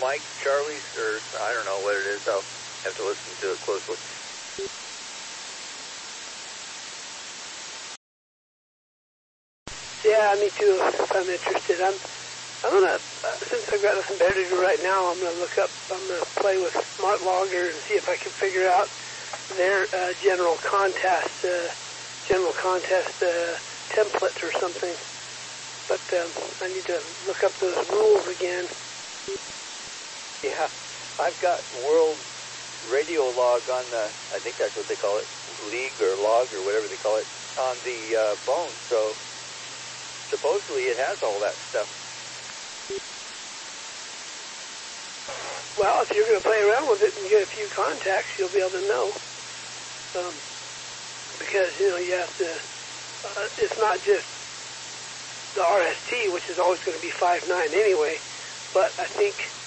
Mike, Charlie's, or I don't know what it is. I'll have to listen to it closely. Yeah, me too, if I'm interested. I'm gonna, since I've got nothing better to do right now, I'm gonna play with Smart Logger and see if I can figure out their general contest template or something. But I need to look up those rules again. Yeah, I've got World Radio Log on the, I think that's what they call it, League or Log or whatever they call it, on the phone. So supposedly it has all that stuff. Well, if you're going to play around with it and get a few contacts, you'll be able to know. Because, you have to, it's not just the RST, which is always going to be 5.9 anyway, but I think